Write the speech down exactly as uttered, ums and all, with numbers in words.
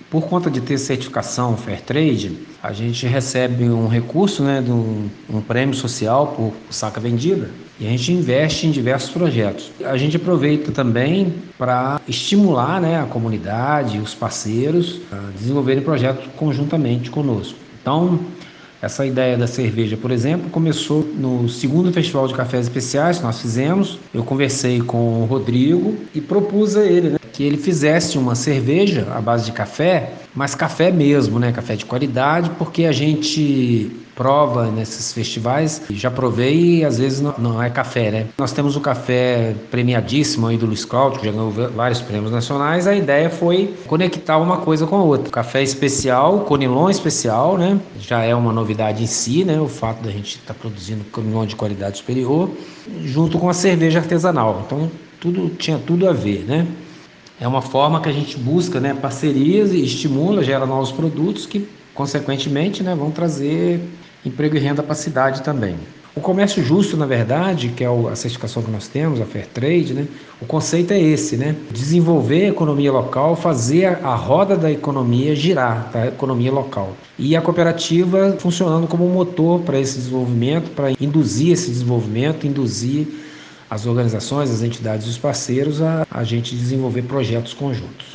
Por conta de ter certificação Fairtrade, a gente recebe um recurso, né, de um, um prêmio social por saca vendida, e a gente investe em diversos projetos. A gente aproveita também para estimular, né, a comunidade, os parceiros a desenvolverem projetos conjuntamente conosco. Então, essa ideia da cerveja, por exemplo, começou no segundo Festival de Cafés Especiais que nós fizemos. Eu conversei com o Rodrigo e propus a ele, né, que ele fizesse uma cerveja à base de café, mas café mesmo, né, café de qualidade, porque a gente prova nesses festivais, já provei e às vezes não, não é café, né? Nós temos o café premiadíssimo aí do Luiz Cláudio, que já ganhou vários prêmios nacionais. A ideia foi conectar uma coisa com a outra. Café especial, Conilon especial, né? Já é uma novidade em si, né? O fato da gente estar tá produzindo Conilon de qualidade superior, junto com a cerveja artesanal. Então, tudo tinha tudo a ver, né? É uma forma que a gente busca, né, parcerias e estimula, gera novos produtos que, consequentemente, né, vão trazer emprego e renda para a cidade também. O comércio justo, na verdade, que é a certificação que nós temos, a Fairtrade, né, o conceito é esse, né, desenvolver a economia local, fazer a roda da economia girar, da economia local. E a cooperativa funcionando como um motor para esse desenvolvimento, para induzir esse desenvolvimento, induzir as organizações, as entidades e os parceiros a, a gente desenvolver projetos conjuntos.